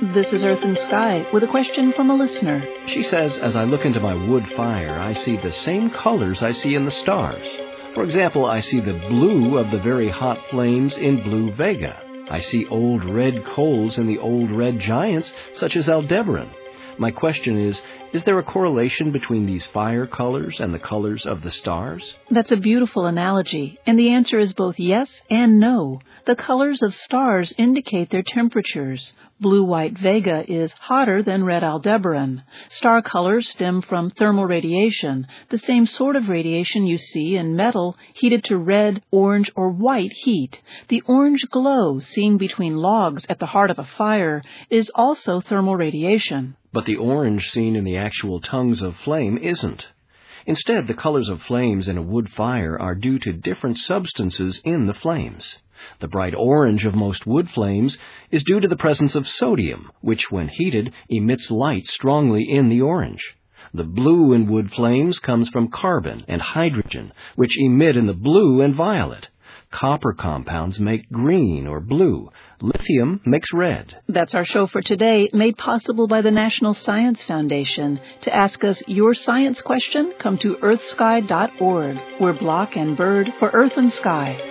This is Earth and Sky with a question from a listener. She says, as I look into my wood fire, I see the same colors I see in the stars. For example, I see the blue of the very hot flames in blue Vega. I see old red coals in the old red giants, such as Aldebaran. My question is there a correlation between these fire colors and the colors of the stars? That's a beautiful analogy, and the answer is both yes and no. The colors of stars indicate their temperatures. Blue-white Vega is hotter than red Aldebaran. Star colors stem from thermal radiation, the same sort of radiation you see in metal heated to red, orange, or white heat. The orange glow seen between logs at the heart of a fire is also thermal radiation. But the orange seen in the actual tongues of flame isn't. Instead, the colors of flames in a wood fire are due to different substances in the flames. The bright orange of most wood flames is due to the presence of sodium, which, when heated, emits light strongly in the orange. The blue in wood flames comes from carbon and hydrogen, which emit in the blue and violet. Copper compounds make green or blue. Lithium makes red. That's our show for today, made possible by the National Science Foundation. To ask us your science question, come to earthsky.org. We're Block and Bird for Earth and Sky.